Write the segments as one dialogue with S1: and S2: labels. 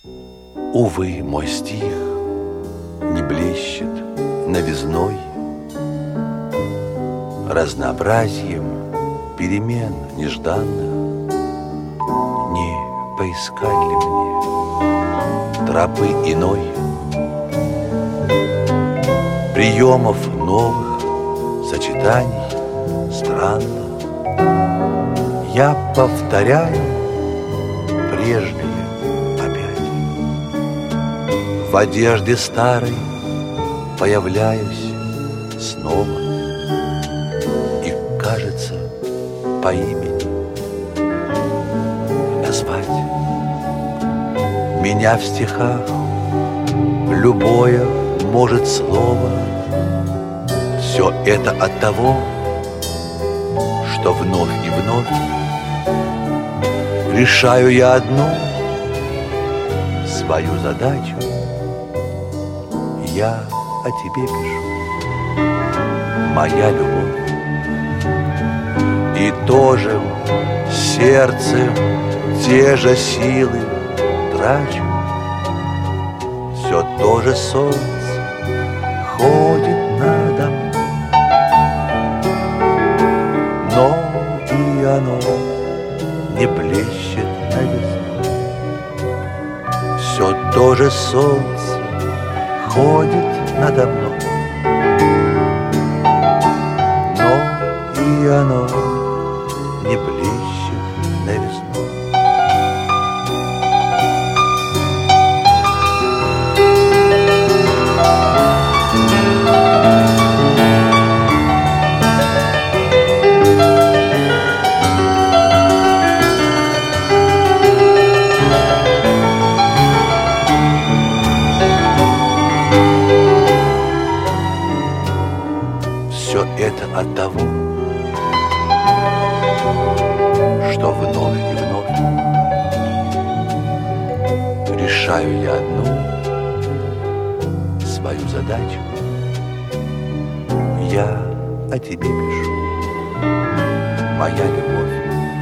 S1: Увы, мой стих не блещет новизной, разнообразием перемен нежданных. Не поискать ли мне тропы иной, приемов новых, сочетаний странных? Я повторяю прежнее опять. В одежде старой появляюсь снова, и, кажется, по имени назвать меня в стихах любое может слово. Все это от того, что вновь и вновь решаю я одну свою задачу. Я о тебе пишу, моя любовь. И тоже в сердце те же силы трачу. Все то же солнце ходит надо мной, но и оно не блещет новизной. Все то же солнце ходит надо мной, но и оно не блещет новизной. Все это от того, что вновь и вновь решаю я одну свою задачу. Я о тебе пишу, моя любовь.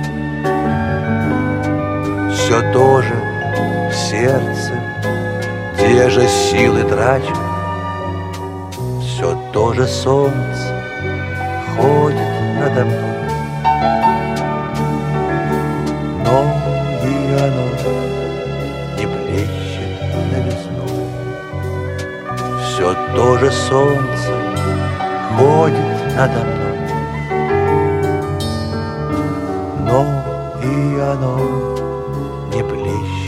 S1: Все то же в сердце, те же силы трачу. Все то же солнце ходит надо мной, но и оно не блещет новизной. Все то же солнце ходит надо мной, но и оно не блещет